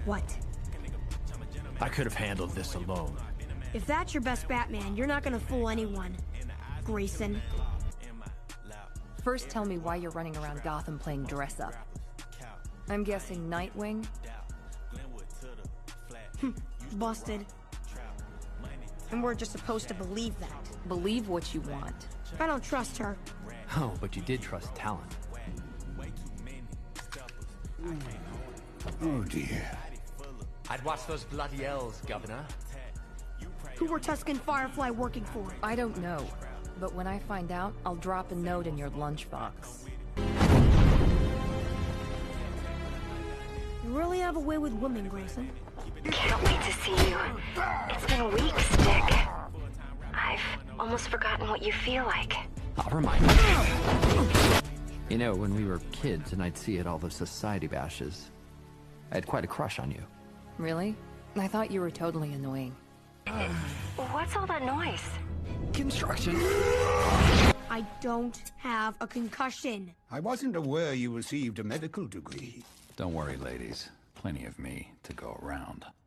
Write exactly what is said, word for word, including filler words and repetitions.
What? I could have handled this alone. If that's your best Batman, you're not gonna fool anyone, Grayson. First, tell me why you're running around Gotham playing dress-up. I'm guessing Nightwing? Busted. And we're just supposed to believe that. Believe what you want. I don't trust her. Oh, but you did trust Talon. Oh dear. I'd watch those bloody elves, Governor. Who were Tusk and Firefly working for? I don't know, but when I find out, I'll drop a note in your lunchbox. You really have a way with women, Grayson. Can't wait to see you. It's been weeks, Dick. I've almost forgotten what you feel like. I'll remind you. You know, when we were kids and I'd see you at all those society bashes, I had quite a crush on you. Really? I thought you were totally annoying. What's all that noise? Construction. I don't have a concussion. I wasn't aware you received a medical degree. Don't worry, ladies. Plenty of me to go around.